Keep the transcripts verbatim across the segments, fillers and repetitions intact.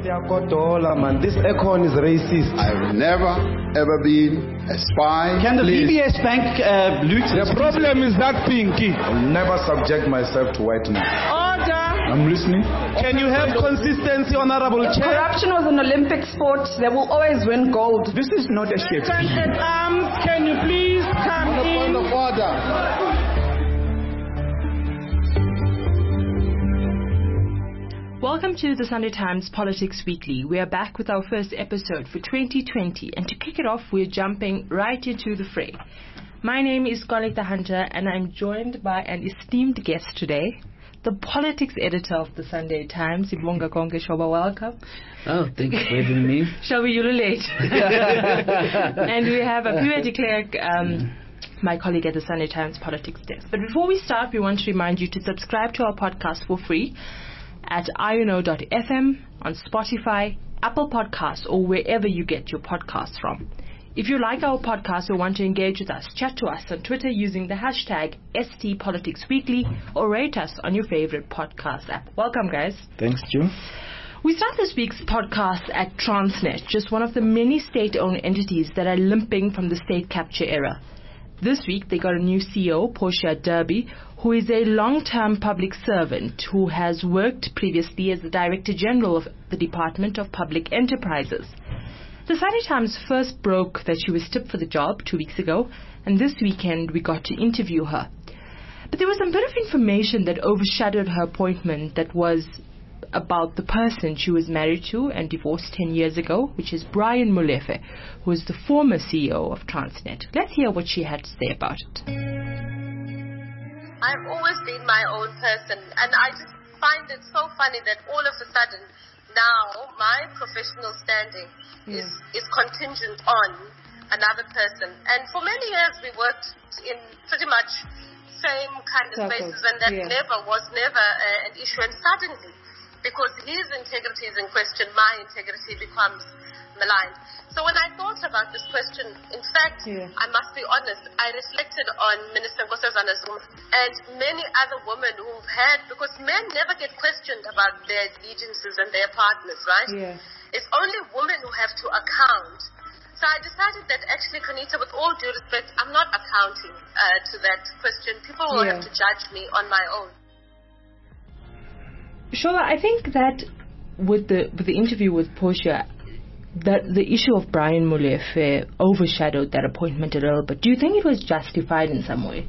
Man, this Econ is racist. I've never, ever been a spy. Can the Please. D B S Bank uh, loot? The problem is that pinky. I'll never subject myself to whiteness. Order! I'm listening. Can you have consistency, Honorable Chair? Corruption was an Olympic sport. They will always win gold. This is not a Shakespeare. Um, can you please come in? Point of order. Welcome to the Sunday Times Politics Weekly. We are back with our first episode for twenty twenty, and to kick it off, we're jumping right into the fray. My name is Koleka Hunter, and I'm joined by an esteemed guest today, the politics editor of the Sunday Times, Ibonga Konke Shoba. Welcome. Oh, thank you for having me. Shall we? You're late. And we have Aphiwe de Klerk, um, my colleague at the Sunday Times Politics Desk. But before we start, we want to remind you to subscribe to our podcast for free at I N O dot F M, on Spotify, Apple Podcasts, or wherever you get your podcasts from. If you like our podcast or want to engage with us, chat to us on Twitter using the hashtag S T Politics Weekly, or rate us on your favorite podcast app. Welcome, guys. Thanks, June. We start this week's podcast at Transnet, just one of the many state-owned entities that are limping from the state capture era. This week, they got a new C E O, Portia Derby, who is a long-term public servant who has worked previously as the Director General of the Department of Public Enterprises. The Sunday Times first broke that she was tipped for the job two weeks ago, and this weekend we got to interview her. But there was a bit of information that overshadowed her appointment that was about the person she was married to and divorced ten years ago, which is Brian Molefe, who is the former C E O of Transnet. Let's hear what she had to say about it. I've always been my own person, and I just find it so funny that all of a sudden now my professional standing yeah. is, is contingent on another person. And for many years we worked in pretty much same kind of Circles. spaces, and that yeah. never was never uh, an issue. And suddenly, because his integrity is in question, my integrity becomes maligned. So when I thought about this question, in fact, yeah. I must be honest, I reflected on Minister Nkosazana Zuma and many other women who've had, because men never get questioned about their allegiances and their partners, right? Yeah. It's only women who have to account. So I decided that actually, Kanita, with all due respect, I'm not accounting uh, to that question. People will yeah. have to judge me on my own. Shola, I think that with the with the interview with Portia, that the issue of Brian Molefe overshadowed that appointment a little bit. Do you think it was justified in some way?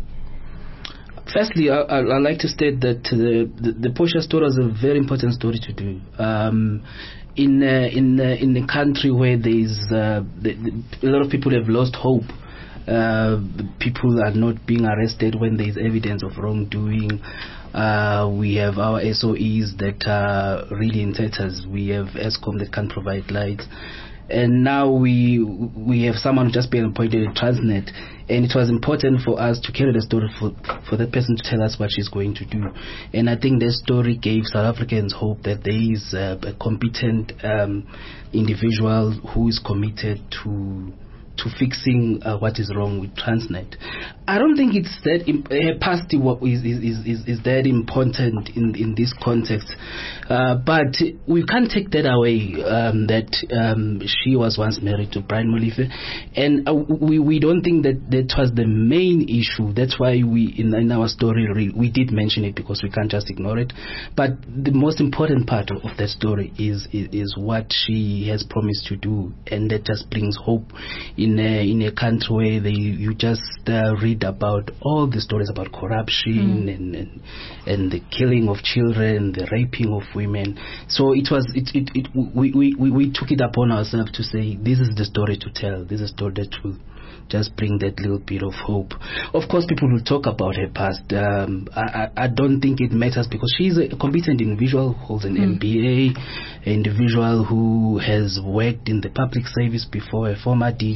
Firstly, I, I, I like to state that the, the, the Portia story is a very important story to do. Um, in uh, in uh, in a country where there is uh, the, the, a lot of people have lost hope. Uh, people are not being arrested when there is evidence of wrongdoing. Uh, we have our S O Es that are really in tatters. We have Eskom that can't provide lights. And now we we have someone who just been appointed at Transnet. And it was important for us to carry the story for, for that person to tell us what she's going to do. And I think that story gave South Africans hope that there is a, a competent um, individual who is committed to to fixing uh, what is wrong with Transnet. I don't think it's that imp- uh, past what is, is, is, is that important in, in this context. Uh, but we can't take that away, um, that um, she was once married to Brian Molefe. And uh, we, we don't think that that was the main issue. That's why we, in, in our story, re- we did mention it, because we can't just ignore it. But the most important part of, of that story is, is, is what she has promised to do. And that just brings hope in a, in a country where they, you just uh, read about all the stories about corruption mm. and, and and the killing of children, the raping of women. So it was it, it, it we, we, we, we took it upon ourselves to say, this is the story to tell. This is a story that will just bring that little bit of hope. Of course, people will talk about her past. Um, I, I, I don't think it matters, because she's a competent individual, holds an mm. M B A, an individual who has worked in the public service before, a former D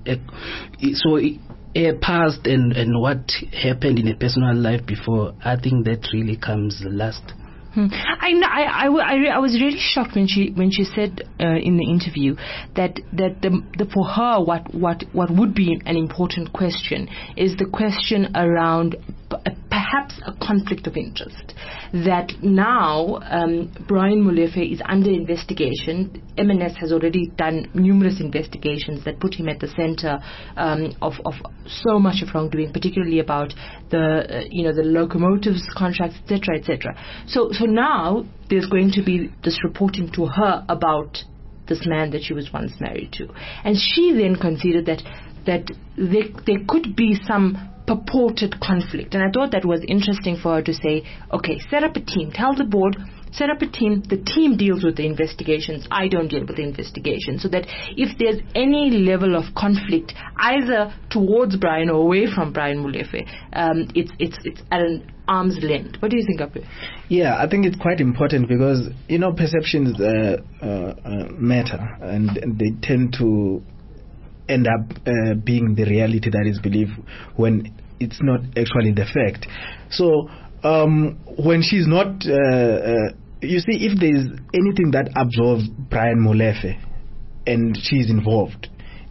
G. So it, her past and, and what happened in her personal life before, I think that really comes last. Hmm. I, I, I, I was really shocked when she when she said uh, in the interview that that the, the for her what, what what would be an important question is the question around p- perhaps a conflict of interest. That now um, Brian Molefe is under investigation. M N S has already done numerous investigations that put him at the center um, of, of so much of wrongdoing, particularly about the uh, you know the locomotives contracts, et cetera, et cetera. So so now there's going to be this reporting to her about this man that she was once married to, and she then considered that that there, there could be some purported conflict. And I thought that was interesting for her to say, okay, set up a team, tell the board, set up a team, the team deals with the investigations, I don't deal with the investigation, so that if there's any level of conflict either towards Brian or away from Brian Molefe, um, it's, it's, it's at an arm's length. What do you think, Apu? Yeah, I think it's quite important because, you know, perceptions uh, uh, uh, matter, and, and they tend to end up uh, being the reality that is believed when it's not actually the fact. So um, when she's not, uh, uh, you see, if there's anything that absolves Brian Molefe and she's involved,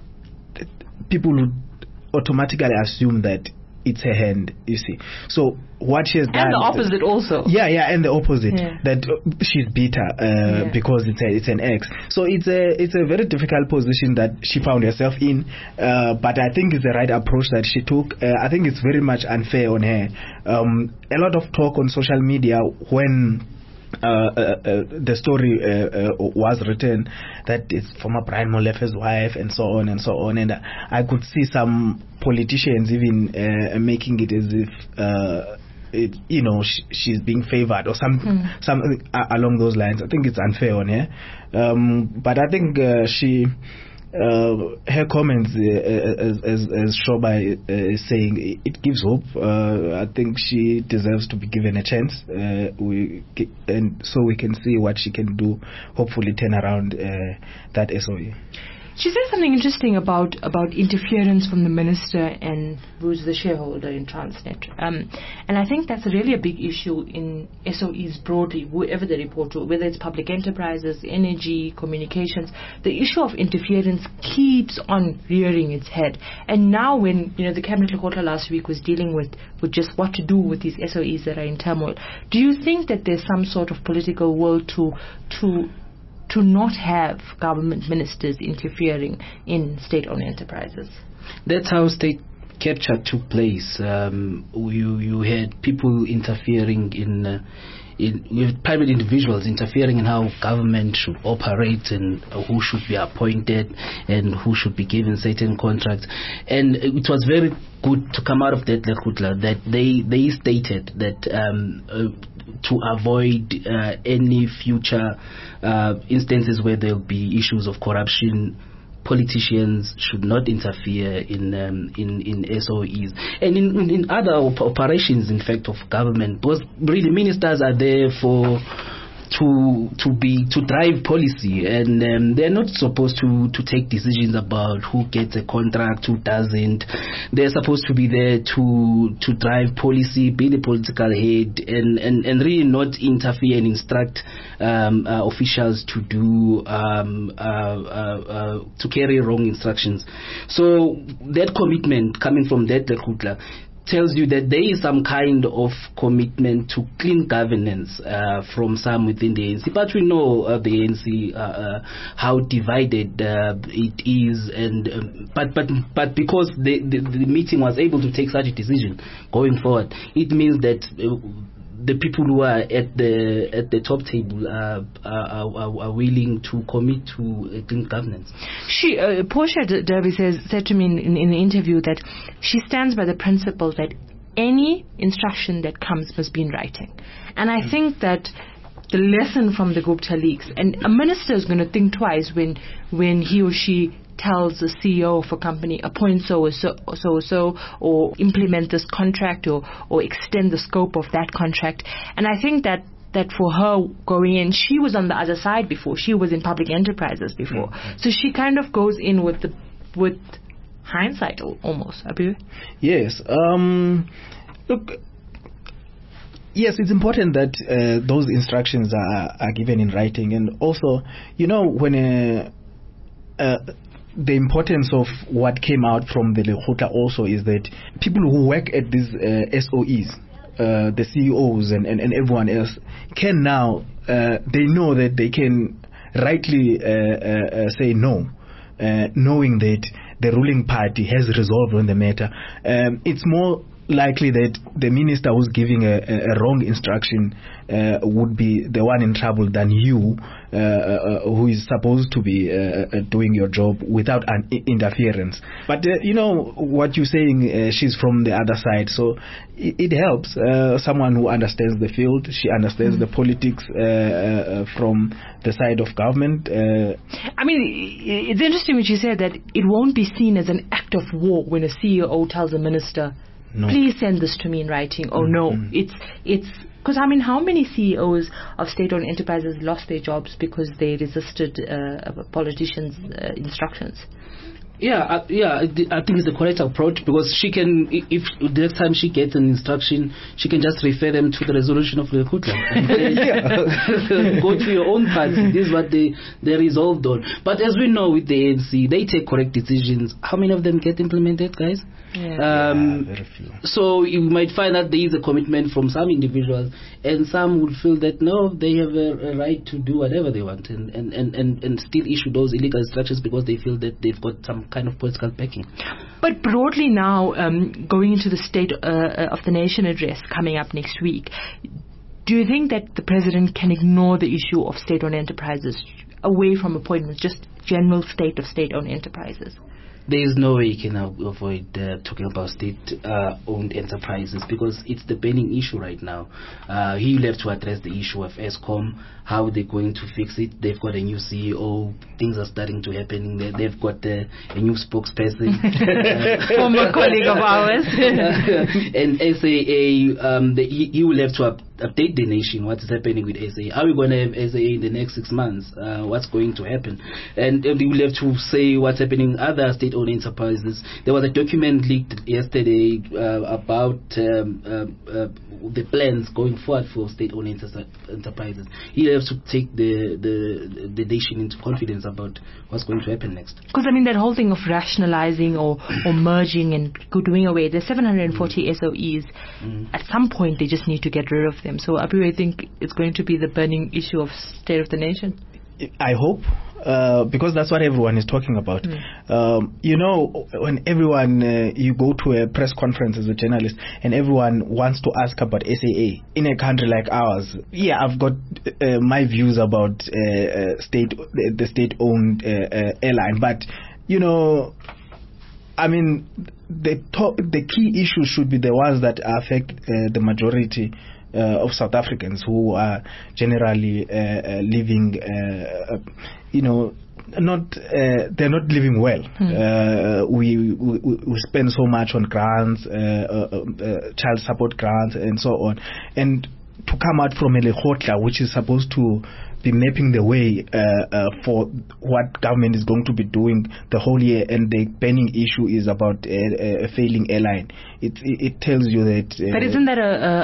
people would automatically assume that it's her hand, you see. So what she has done, and the opposite also. Yeah, yeah, and the opposite, yeah. that uh, she's bitter uh, yeah. because it's a, it's an ex. So it's a it's a very difficult position that she found herself in. Uh, but I think it's the right approach that she took. Uh, I think it's very much unfair on her. Um, a lot of talk on social media when. Uh, uh, uh, the story uh, uh, was written that it's former Brian Molefe's wife and so on and so on, and I could see some politicians even uh, making it as if uh, it, you know sh- she's being favored or some mm. something uh, along those lines. I think it's unfair on her, um, but I think uh, she. Uh, her comments, uh, as, as, as Shoba uh, is saying, it gives hope. Uh, I think she deserves to be given a chance, uh, we, and so we can see what she can do. Hopefully, turn around uh, that S O E. She said something interesting about, about interference from the minister and who's the shareholder in Transnet. Um, and I think that's really a big issue in S O Es broadly, whoever they report to, whether it's public enterprises, energy, communications. The issue of interference keeps on rearing its head. And now when, you know, the Cabinet Lekgotla last week was dealing with, with just what to do with these S O Es that are in turmoil, do you think that there's some sort of political will to to to not have government ministers interfering in state-owned enterprises? That's how state capture took place. Um, you you had people interfering in, uh, in with private individuals interfering in how government should operate and uh, who should be appointed and who should be given certain contracts. And it was very good to come out of that Lekgotla that they they stated that um, uh, to avoid uh, any future uh, instances where there will be issues of corruption, politicians should not interfere in um, in, in S O Es and in, in, in other op- operations, in fact, of government. Because really ministers are there for to to be to drive policy, and um, they're not supposed to to take decisions about who gets a contract, who doesn't. They're supposed to be there to to drive policy, be the political head, and and, and really not interfere and instruct um, uh, officials to do um, uh, uh, uh, to carry wrong instructions. So that commitment coming from that Lekgotla tells you that there is some kind of commitment to clean governance uh, from some within the A N C. But we know uh, the A N C uh, uh, how divided uh, it is, and um, but but but because the, the the meeting was able to take such a decision going forward, it means that Uh, the people who are at the at the top table are are, are, are willing to commit to uh, clean governance. She, uh, Portia Derby says said to me in, in, in the interview that she stands by the principle that any instruction that comes must be in writing, and I mm. think that the lesson from the Gupta leaks, and a minister is going to think twice when when he or she tells the C E O of a company, appoint so or so, so or so, or implement this contract, or, or extend the scope of that contract. And I think that, that for her going in, she was on the other side before. She was in public enterprises before. Mm-hmm. So she kind of goes in with the with hindsight almost. Abu? Yes. Um, look, yes, it's important that uh, those instructions are, are given in writing. And also, you know, when a... Uh, the importance of what came out from the Lekgotla also is that people who work at these uh, S O Es, uh, the C E Os and, and, and everyone else can now, uh, they know that they can rightly uh, uh, uh, say no, uh, knowing that the ruling party has resolved on the matter. Um, it's more likely that the minister who's giving a, a, a wrong instruction uh, would be the one in trouble than you, uh, uh, who is supposed to be uh, uh, doing your job without an I- interference. But uh, you know what you're saying, uh, she's from the other side, so it, it helps. Uh, someone who understands the field, she understands mm-hmm. the politics uh, uh, from the side of government. Uh, I mean, it's interesting when you said that it won't be seen as an act of war when a C E O tells a minister, no. please send this to me in writing. Oh, mm-hmm. no. It's, it's, because I mean, how many C E Os of state-owned enterprises lost their jobs because they resisted uh, politicians' uh, instructions? Yeah, uh, yeah, I, th- I think it's the correct approach, because she can, if, if the next time she gets an instruction, she can just refer them to the resolution of the Lekgotla and say, go to your own party. This is what they, they resolved on. But as we know with the A N C, they take correct decisions. How many of them get implemented, guys? Yeah. Um, yeah, very few. So you might find that there is a commitment from some individuals, and some would feel that no, they have a, a right to do whatever they want and, and, and, and, and still issue those illegal instructions because they feel that they've got some kind of political backing. But broadly now, um, going into the State uh, of the Nation address coming up next week, do you think that the President can ignore the issue of state-owned enterprises away from appointments, just general state of state-owned enterprises? There is no way you can avoid uh, talking about state-owned uh, enterprises, because it's the burning issue right now. Uh, he will have to address the issue of Eskom, how they're going to fix it. They've got a new C E O. Things are starting to happen. They, they've got uh, a new spokesperson. Former colleague of ours. And S A A, um, the, he, he will have to up, update the nation what is happening with S A A. Are we going to have S A A in the next six months? Uh, what's going to happen? And, and he will have to say what's happening in other state-owned enterprises. There was a document leaked yesterday uh, about um, uh, uh, the plans going forward for state-owned enter- enterprises. He has to take the, the the nation into confidence about what's going to happen next. Because I mean, that whole thing of rationalizing or, or merging and doing away, there's seven hundred forty mm. S O Es. Mm. At some point, they just need to get rid of them. So, Abu, I think it's going to be the burning issue of state of the nation. I hope, uh, because that's what everyone is talking about. Mm. Um, you know, when everyone, uh, you go to a press conference as a journalist and everyone wants to ask about S A A in a country like ours. Yeah, I've got uh, my views about uh, uh, state, the state-owned uh, uh, airline, but you know, I mean, the top, the key issues should be the ones that affect uh, the majority Uh, of South Africans who are generally uh, uh, living, uh, uh, you know, not uh, they're not living well. Hmm. Uh, we, we we spend so much on grants, uh, uh, uh, child support grants, and so on, and to come out from a Lekgotla, which is supposed to be mapping the way uh, uh, for what government is going to be doing the whole year, and the burning issue is about a, a failing airline. It, it it tells you that. Uh, but isn't that a, a,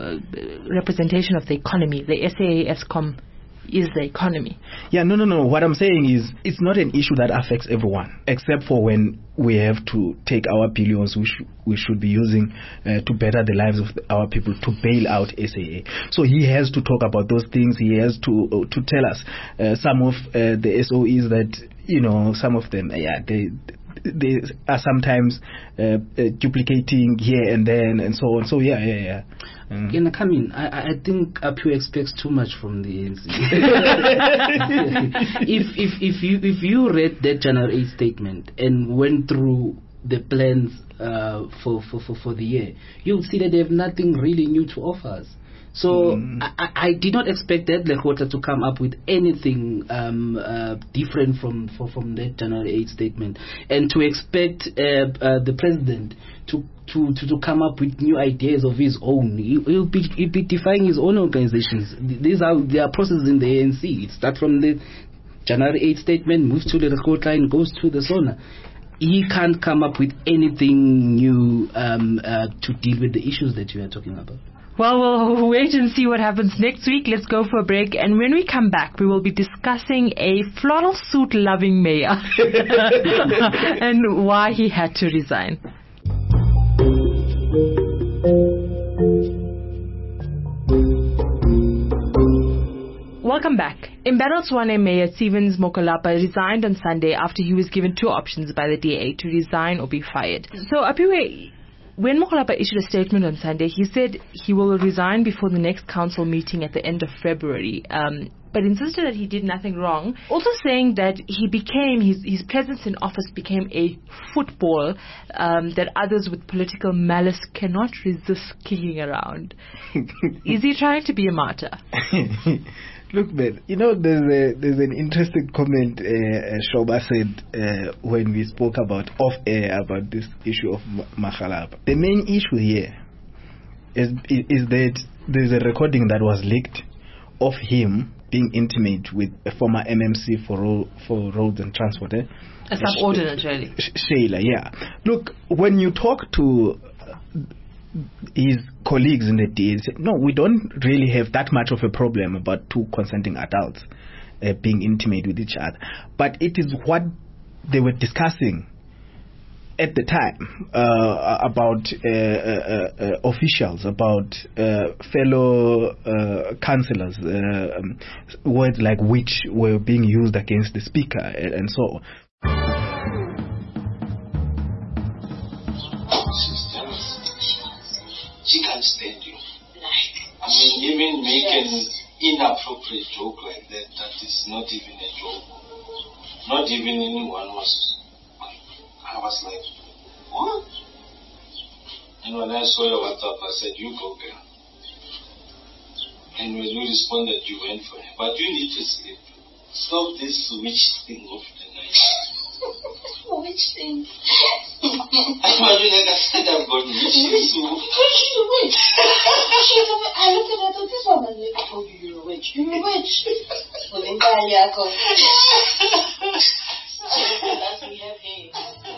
a representation of the economy? The S A A Eskom is the economy. Yeah, no, no, no. What I'm saying is, it's not an issue that affects everyone, except for when we have to take our billions, which we should be using uh, to better the lives of the, our people, to bail out S A A. So he has to talk about those things. He has to uh, to tell us uh, some of uh, the S O Es that, you know, some of them, uh, yeah, they. They are sometimes uh, uh, duplicating here and then and so on. So yeah, yeah, yeah. Mm. Can I come in? I, I think Apu expects too much from the A N C. if if if you if you read that January eighth statement and went through the plans uh, for, for, for, for the year, you'll see that they have nothing really new to offer us. So mm. I, I did not expect that Lekgotla to come up with anything um, uh, different from for, from that January eighth statement, and to expect uh, uh, the president to, to, to, to come up with new ideas of his own. He, he'll, be, he'll be defying his own organizations. These are there are processes in the A N C. It starts from the January eighth statement, moves to the Lekgotla, and goes to the SONA. He can't come up with anything new um, uh, to deal with the issues that you are talking about. Well, we'll wait and see what happens next week. Let's go for a break. And when we come back, we will be discussing a floral suit-loving mayor and why he had to resign. Welcome back. Embattled Tshwane Mayor Stevens Mokolapa resigned on Sunday after he was given two options by the D A to resign or be fired. So, Apiwe, when Mokolapa issued a statement on Sunday, he said he will resign before the next council meeting at the end of February, um, but insisted that he did nothing wrong. Also saying that he became, his, his presence in office became a football um, that others with political malice cannot resist kicking around. Is he trying to be a martyr? Look, man, you know, there's a, there's an interesting comment uh, Shoba said uh, when we spoke about off-air about this issue of Makgalapa. The main issue here is, is that there's a recording that was leaked of him being intimate with a former M M C for ro- for roads and transport. Eh? A subordinate, really. Shayla, yeah. Look, when you talk to his colleagues in the D A, say, no, we don't really have that much of a problem about two consenting adults uh, being intimate with each other. But it is what they were discussing at the time uh, about uh, uh, uh, officials, about uh, fellow uh, councillors, uh, um, words like which were being used against the speaker and, and so on. She can't stand you. I mean, even make an inappropriate joke like that, that is not even a joke. Not even anyone was. I was like, what? And when I saw your WhatsApp, I said, you go, girl. And when you responded, you went for it. But you need to sleep. Stop this witch thing of the night. Which thing? Imagine, like I said, I've got witches. She's a witch. She's a witch. I looked at her, I thought, this woman, I told you you're a witch. You're a witch. Well, then, Yako. That's what we have here.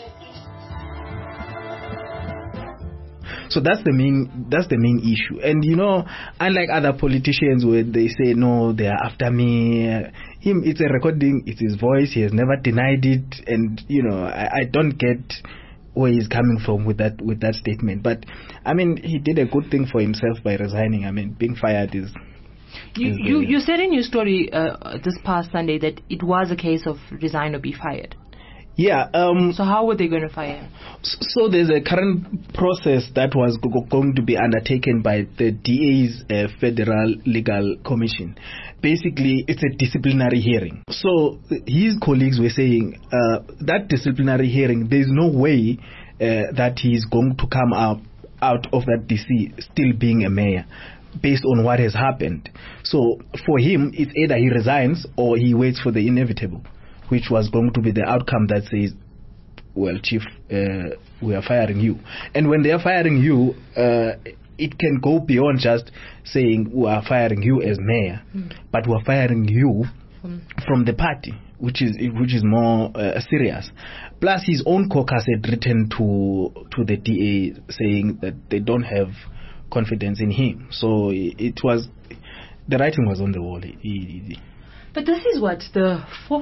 So that's the main that's the main issue. And you know, unlike other politicians where they say no, they are after me, him it's a recording, it's his voice, he has never denied it, and you know, I, I don't get where he's coming from with that with that statement. But I mean, he did a good thing for himself by resigning. I mean, being fired is You you, you said in your story uh, this past Sunday that it was a case of resign or be fired. Yeah. Um, so how were they going to fire him? So there's a current process that was go- going to be undertaken by the D A's uh, Federal Legal Commission. Basically, it's a disciplinary hearing. So his colleagues were saying uh, that disciplinary hearing, there's no way uh, that he's going to come out, out of that D C still being a mayor, based on what has happened. So for him, it's either he resigns or he waits for the inevitable, which was going to be the outcome that says, well, Chief, uh, we are firing you. And when they are firing you, uh, it can go beyond just saying we are firing you as mayor, mm. but we are firing you mm. from the party, which is which is more uh, serious. Plus, his own caucus had written to to the D A saying that they don't have confidence in him. So it was, the writing was on the wall. But this is what, the fourth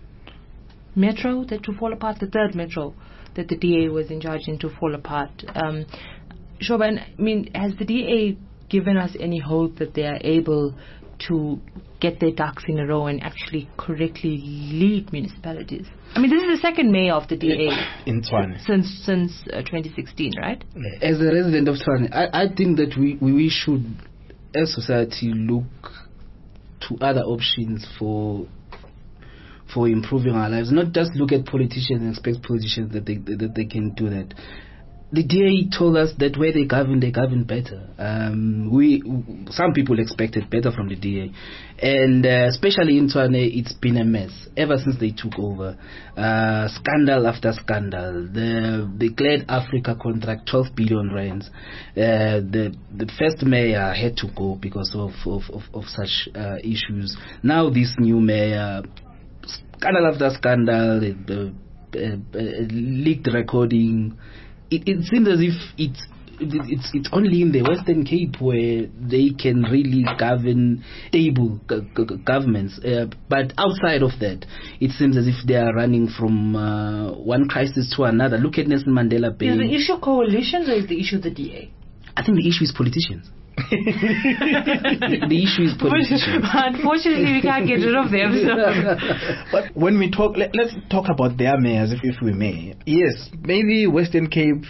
metro that to fall apart, the third metro that the D A was in charge in to fall apart. Um, Shoba, I mean, has the D A given us any hope that they are able to get their ducks in a row and actually correctly lead municipalities? I mean, this is the second mayor of the D A in Tshwane since since uh, twenty sixteen, right? As a resident of Tshwane, I, I think that we, we, we should, as society, look to other options for for improving our lives. Not just look at politicians and expect politicians that they that they can do that. The D A told us that where they govern, they govern better. Um, we, some people expected better from the D A, and uh, especially in Tshwane, it's been a mess ever since they took over. Uh, scandal after scandal. The the Glad Africa contract, twelve billion rands. Uh, the the first mayor had to go because of of of, of such uh, issues. Now this new mayor, scandal after scandal, the uh, uh, uh, leaked recording. It, it seems as if it's it's it's only in the Western Cape where they can really govern stable g- g- governments. Uh, but outside of that, it seems as if they are running from uh, one crisis to another. Look at Nelson Mandela Bay. Is the issue coalitions or is the issue the D A? I think the issue is politicians. the issue is politicians. Unfortunately, we can't get rid of them. So. But when we talk, let, let's talk about their mayors, if, if we may. Yes, maybe Western Cape,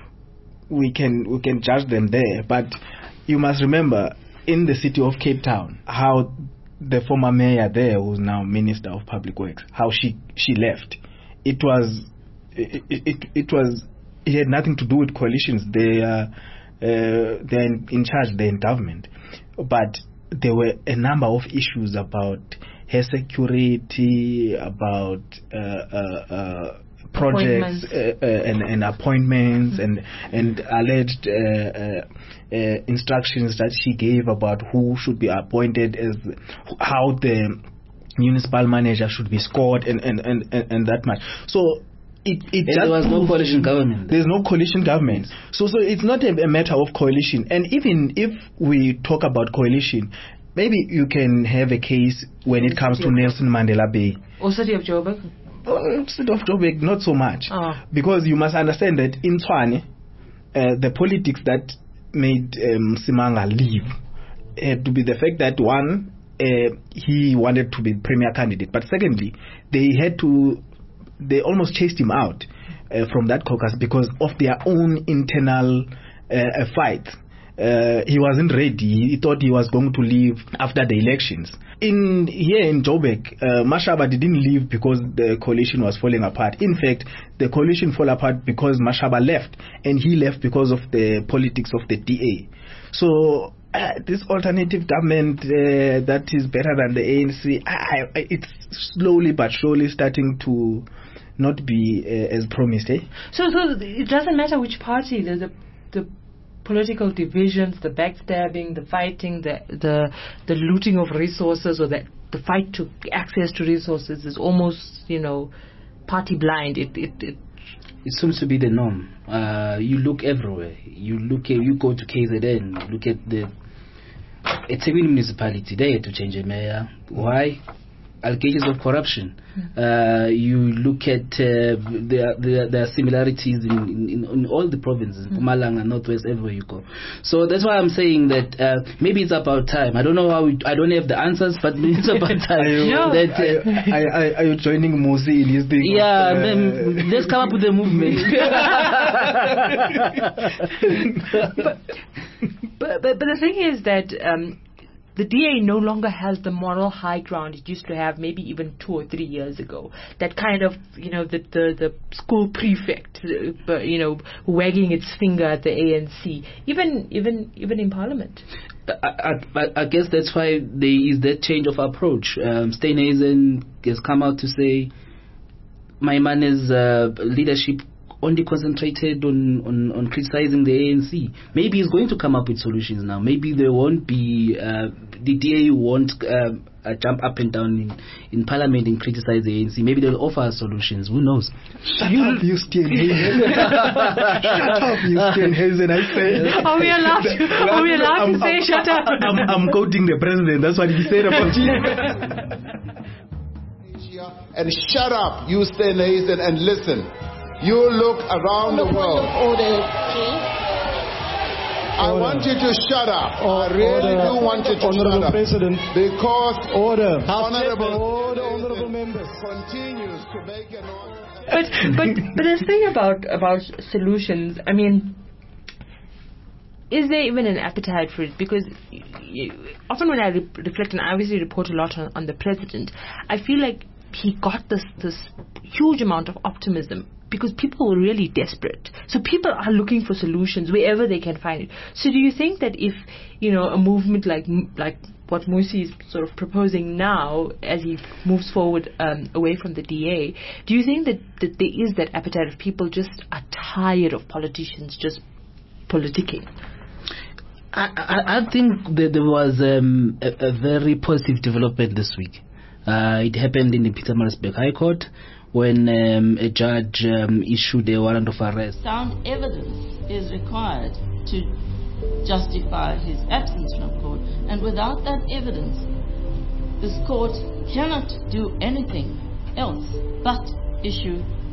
we can we can judge them there, but you must remember, in the city of Cape Town, how the former mayor there, who's now Minister of Public Works, how she she left. It was it it, it was it had nothing to do with coalitions. They uh, uh, they're in, in charge, they're in government, but there were a number of issues about her security, about uh, uh, uh, projects uh, uh, and, and appointments and and alleged uh, uh, uh, instructions that she gave about who should be appointed, as how the municipal manager should be scored, and and, and, and, and that much. So it, it just there was no coalition government. There's no coalition government. So so it's not a, a matter of coalition. And even if we talk about coalition, maybe you can have a case when it comes to Nelson Mandela Bay. Or City of Joburg? Oh, City of Joburg, not so much. Oh. Because you must understand that in Tshwane, uh, the politics that made um, Simanga leave had to be the fact that, one, uh, he wanted to be premier candidate. But secondly, they had to, they almost chased him out uh, from that caucus because of their own internal uh, fight. Uh, he wasn't ready. He thought he was going to leave after the elections. In here in Joburg, uh, Mashaba didn't leave because the coalition was falling apart. In fact, the coalition fell apart because Mashaba left, and he left because of the politics of the D A. So uh, this alternative government uh, that is better than the A N C, I, I, it's slowly but surely starting to not be uh, as promised. Eh? So, so it doesn't matter which party the the, the political divisions, the backstabbing, the fighting, the the the looting of resources, or the the fight to access to resources is almost, you know, party blind. It it it, it seems to be the norm. Uh, you look everywhere. You look at, you go to K Z N. You look at the eThekwini municipality. They had to change a mayor. Why? Allegations of corruption. Uh, you look at uh, there, there, there are similarities in, in, in all the provinces, mm. Mpumalanga, Northwest, everywhere you go. So that's why I'm saying that uh, maybe it's about time. I don't know how. We, I don't have the answers, but it's about time. Are you, no. that, uh, are, are, are you joining Musi in his thing? Yeah, of, uh, then, let's come up with a movement. but, but, but but the thing is that. Um, The D A no longer has the moral high ground it used to have maybe even two or three years ago. That kind of, you know, the the, the school prefect, uh, you know, wagging its finger at the A N C, even even even in Parliament. I, I, I guess that's why there is that change of approach. Um, Steenhuisen has come out to say Maimane's uh, leadership only concentrated on, on, on criticizing the A N C. Maybe he's going to come up with solutions now. Maybe there won't be, uh, the D A won't uh, uh, jump up and down in, in Parliament and criticize the A N C. Maybe they'll offer solutions. Who knows? Shut you up, you Steenhuisen. Shut up, you Steenhuisen, I say. Are we allowed to, are we allowed to say shut up? I'm, I'm quoting the president. That's what he said about you. And shut up, you Steenhuisen, and listen. You look around the world. Order, please. I order. want you to shut up. Order. I really order. do want you to Honorable shut up. President. Because order. Honorable, order, honorable members continues to make an order. But but but the thing about about solutions, I mean, is there even an appetite for it? Because you, often when I re- reflect, and I obviously report a lot on, on the president, I feel like he got this this huge amount of optimism because people were really desperate. So people are looking for solutions wherever they can find it. So do you think that if, you know, a movement like like what Musi is sort of proposing now as he moves forward um, away from the D A, do you think that, that there is that appetite of people just are tired of politicians just politicking? I, I, I think that there was um, a, a very positive development this week. Uh, it happened in the Pietermaritzburg High Court when um, a judge um, issued a warrant of arrest. Sound evidence is required to justify his absence from court, and without that evidence, this court cannot do anything else but issue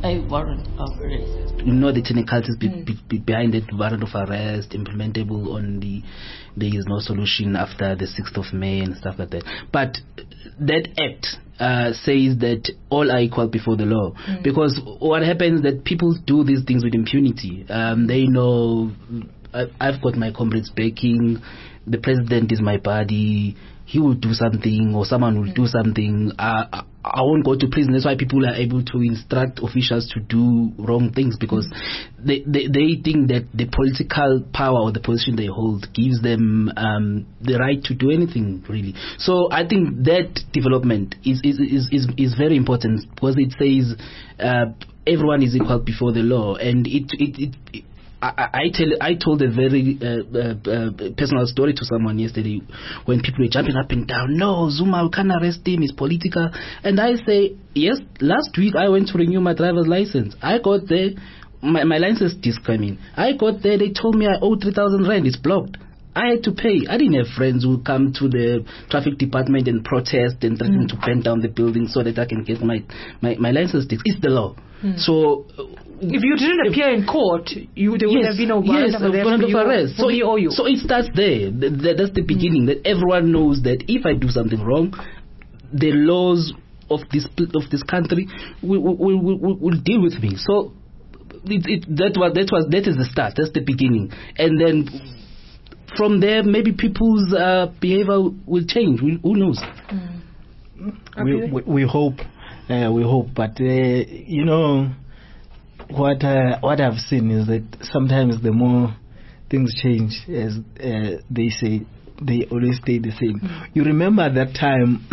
a warrant of arrest. You know the technicalities be, mm. be, be behind that warrant of arrest, implementable on the, there is no solution after the sixth of May and stuff like that. But that act uh, says that all are equal before the law. Mm. Because what happens is that people do these things with impunity. Um, they know, I, I've got my comrades backing, the president is my buddy, he will do something or someone will mm. do something. Uh, I, I won't go to prison. That's why people are able to instruct officials to do wrong things, because mm. they, they they think that the political power or the position they hold gives them um, the right to do anything, really. So I think that development is is is is, is very important, because it says uh, everyone is equal before the law, and it it. it, it I, I tell I told a very uh, uh, uh, personal story to someone yesterday when people were jumping up and down. No, Zuma, we can't arrest him. He's political. And I say, yes. Last week I went to renew my driver's license. I got there, my my license disc coming. I got there. They told me I owe three thousand rand. It's blocked. I had to pay. I didn't have friends who come to the traffic department and protest and threaten mm. to burn down the building so that I can get my my, my license disc. It's the law. Mm. So. If you didn't appear in court, you there would yes, have been a warrant yes, of arrest, of arrest. So, it, or you. so it starts there. The, the, that's the beginning. Mm. That everyone knows that if I do something wrong, the laws of this of this country will will, will, will, will deal with me. So it, it, that was that was that is the start. That's the beginning, and then from there maybe people's uh, behavior will change. We, who knows? Mm. We, we we hope, uh, we hope, but uh, you know. What uh, what I've seen is that sometimes the more things change, as uh, they say, they always stay the same. Mm. You remember that time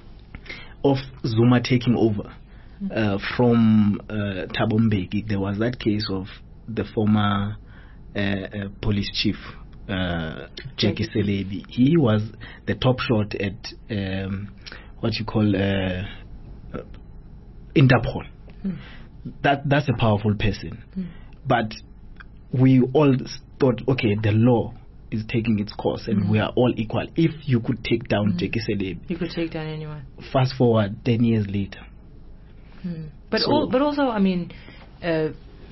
of Zuma taking over uh, from uh, Thabo Mbeki? There was that case of the former uh, uh, police chief, uh, Jackie Selebi. He was the top shot at um, what you call uh, uh, Interpol. Mm. That that's a powerful person, mm. but we all thought, okay, the law is taking its course, and mm. we are all equal. If you could take down mm. Jackie Selebi, you could take down anyone. Fast forward ten years later, mm. but so, all, but also, I mean, uh,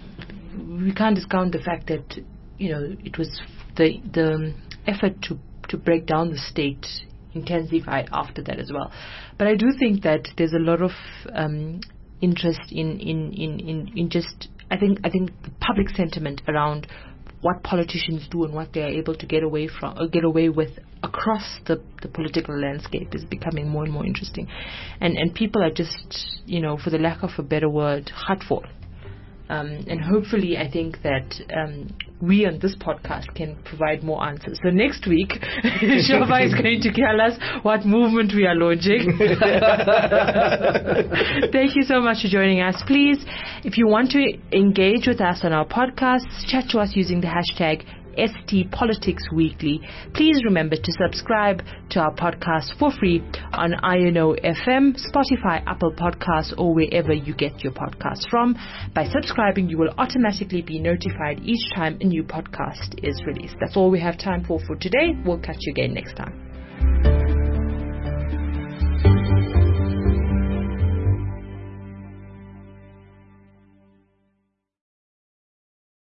we can't discount the fact that you know it was the the effort to to break down the state intensified after that as well. But I do think that there's a lot of um, interest in, in, in, in, in just I think I think the public sentiment around what politicians do and what they are able to get away from or get away with across the, the political landscape is becoming more and more interesting, and and people are just, you know, for the lack of a better word, hurtful. Um, and hopefully I think that um, we on this podcast can provide more answers. So next week, Shova is going to tell us what movement we are launching. Thank you so much for joining us. Please, if you want to engage with us on our podcast, chat to us using the hashtag S T Politics Weekly. Please remember to subscribe to our podcast for free on I N O F M, Spotify, Apple Podcasts, or wherever you get your podcasts from. By subscribing, you will automatically be notified each time a new podcast is released. That's all we have time for for today. We'll catch you again next time.